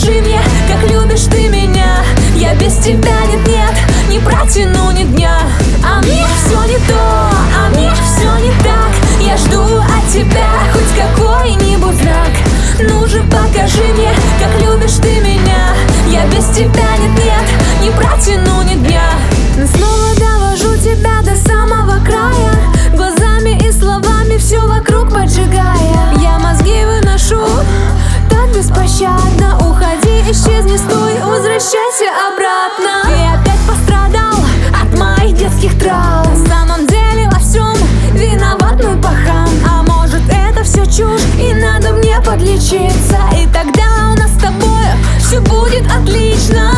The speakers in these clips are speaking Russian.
покажи мне, как любишь ты меня. Я без тебя нет-нет, не протяну ни дня. А мне все не то, а мне все не так. Я жду от тебя хоть какой-нибудь знак. Ну же покажи мне, как любишь ты меня. Я без тебя нет-нет, не протяну ни дня. Снова довожу тебя до самого края, глазами и словами все вокруг поджигая. Я мозги выношу так беспощадно. Уходи, исчезни, стой, возвращайся обратно. Ты опять пострадал от моих детских травм. На самом деле во всем виноват мой пахан. А может это все чушь и надо мне подлечиться, и тогда у нас с тобой все будет отлично.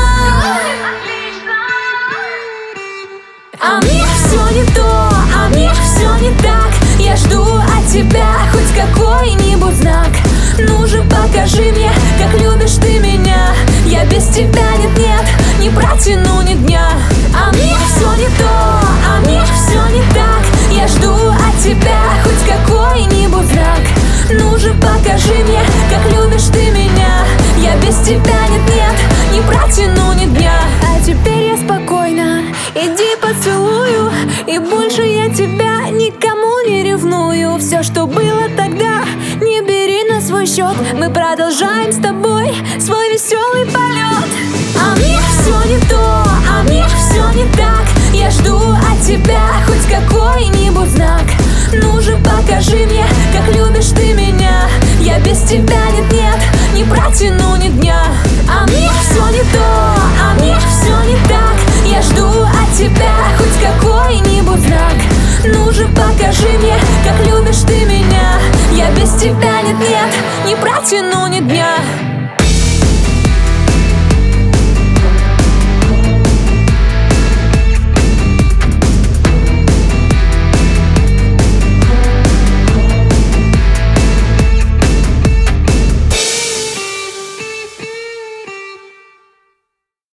А мне все не то, а мне все не так. Я жду от тебя хоть какой-нибудь знак. Ну же покажи мне, как любишь ты меня. Я без тебя нет-нет, не протяну ни дня. А мне все не то, а мне все не так. Я жду от тебя хоть какой-нибудь знак. Ну же покажи мне, как любишь ты меня. Я без тебя нет-нет, не протяну ни дня. А теперь я спокойна, иди поцелую, и больше я тебя никому не ревную. Все, что было тогда, не бери на свой счет. Мы продолжаем с тобой свой веселый полет. А мне все не то, а мне все не так. Я жду от тебя хоть какой-нибудь знак. Ну же покажи мне, как любишь ты меня. Я без тебя нет-нет, не протяну